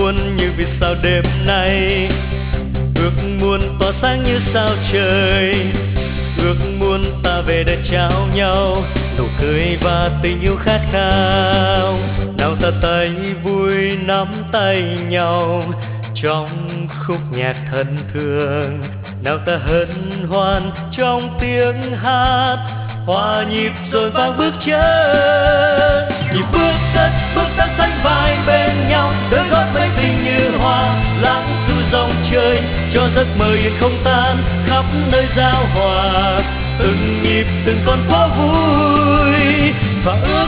muốn như vì sao đêm nay, ước muốn tỏa sáng như sao trời, ước muốn ta về để trao nhau nụ cười và tình yêu khát khao. Nào ta tay vui nắm tay nhau trong khúc nhạc thân thương, nào ta hân hoan trong tiếng hát hòa nhịp rồi vang bước chân. Nhịp bước ta sánh vai bên nhau, đôi gót mây tình như hoa lãng du dòng trời, cho giấc mơ yên không tan khắp nơi giao hòa. Từng nhịp từng con phố vui và ước